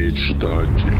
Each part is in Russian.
Мечтатель.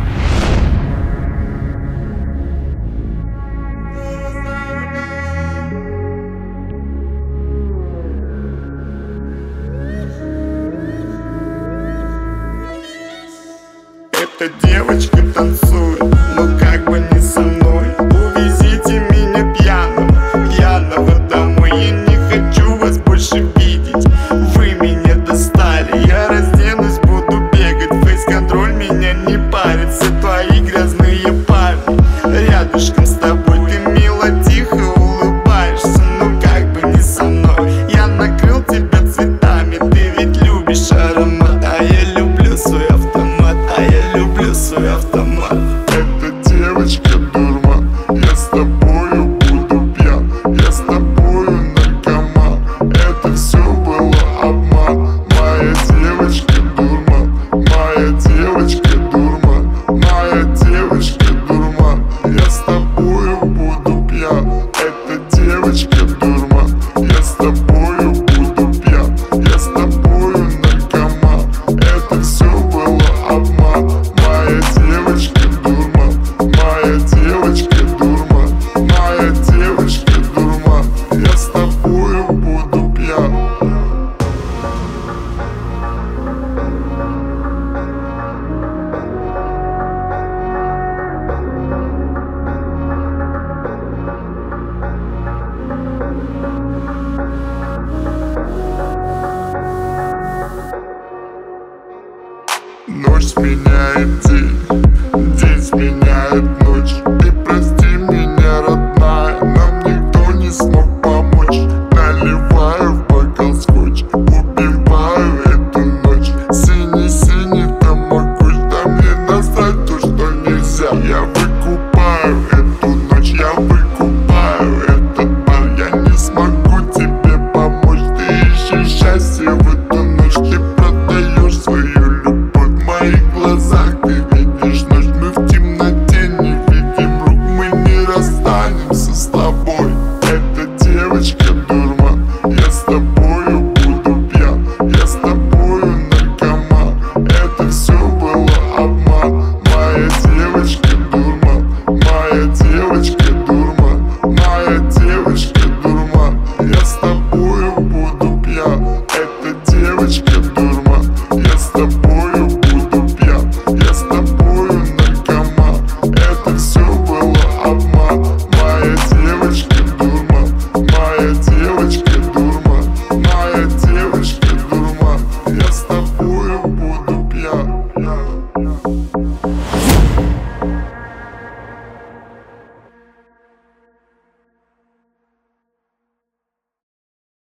Эта девочка танцует, но как бы не со мной. Увезите меня пьяного домой. Я не хочу вас больше видеть, вы меня достали. Я разденусь, буду бегать, фейс-контроль меня не парит. Все твои грязные парни рядышком с тобой. Ты мило, тихо улыбаешься, но как бы не со мной. Я накрыл тебя цветами, ты ведь любишь аромат. А я люблю свой автомат, свой автомат. Эта девочка дурман, я с тобою буду пьян, я с тобою наркоман. Это все было обман. Моя девочка дурман, моя девочка дурман, моя девочка дурман. Я с тобою буду пьян. Эта девочка дурман, я с тобою буду пьян, я с тобою наркоман. Это все было обман. Моя девочка дурман, моя девочка дурман, моя девочка дурман. Я с тобою буду пьян. Ночь сменяет день, день сменяет ночь. Ты прости меня, родная, нам никто не смог помочь. Наливаю в бокал скотч, убиваю эту ночь. Синий-синий тамагочь, да мне насрать то, что нельзя. Я выкупаю эту ночь, я выкупаю этот бар. Я не смогу тебе помочь, ты ищешь счастье в эту ночь. Ты продаешь свою любовь. В моих глазах ты видишь ночь, мы в темноте не видим рук, мы не расстанемся с тобой. Эта девочка дурман, я с тобою буду пьян, я с тобою наркоман. Это все было обман. Моя девочка дурман, моя девочка дурман, моя девочка дурман. Я с тобою буду пьян. Эта девочка дурман, я с тобою буду пьян, я с тобою наркоман. Это все было обман. Моя девочка дурман, моя девочка дурман, моя девочка дурман. Я с тобою буду пьян.